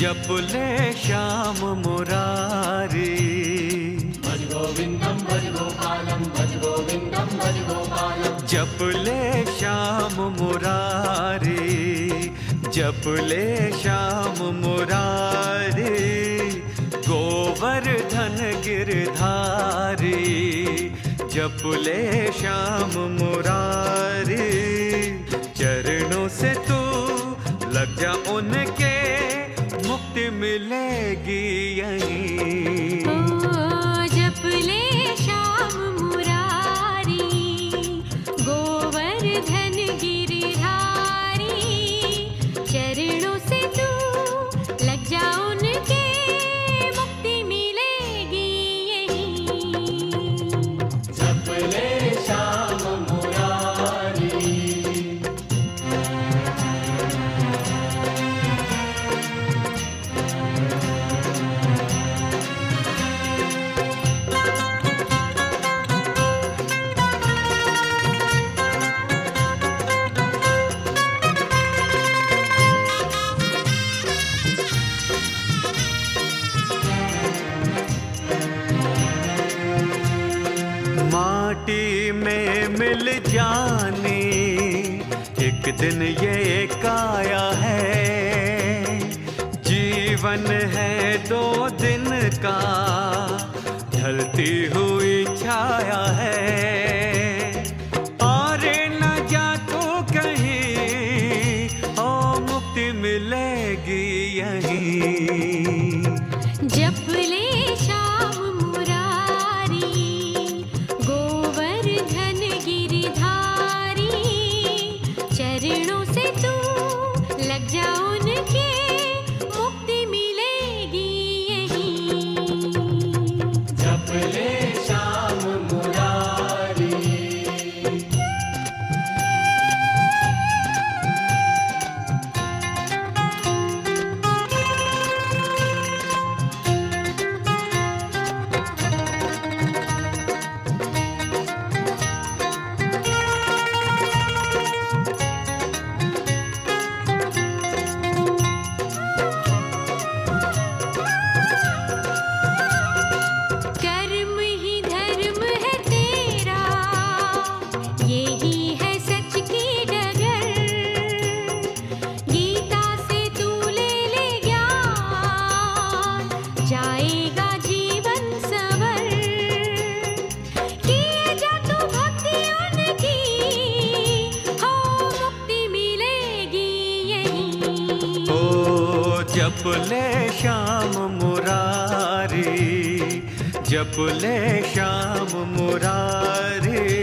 जप ले श्याम मुरारी। भज गोविंदम भज गोपालम भज गोविंदम भज गोपालम। जप ले श्याम मुरारी, जप ले श्याम मुरारी। गोवर्धन गिरधारी, जप ले श्याम मुरारी। चरणों से तू लग जा उनके, मुक्ति मिलेगी यहीं। जप ले श्याम मुरारी, गोवर्धन गिरधारी। चरणों से तू लग जा उनके, मुक्ति मिलेगी यहीं। जप ले श्याम मुरारी। माटी में मिल जानी एक दिन ये काया है। जीवन है 2 दिन का, ढलती हुई छाया है। और न जा तो कहीं, ओ मुक्ति मिलेगी यहीं। जप ले श्याम मुरारी, गोवर्धन गिरधारी। चरणों से तू लग जा उनके, मुक्ति मिलेगी यहीं। जप ले श्याम मुरारी। कर्म ही धर्म है तेरा, यही है सच की डगर। गीता से तू ले ज्ञान, जाएगा जीवन सवर। किए जा तू भक्ति उनकी, हो मुक्ति मिलेगी यहीं। ओ जप ले श्याम मुरारी, जप ले श्याम मुरारी।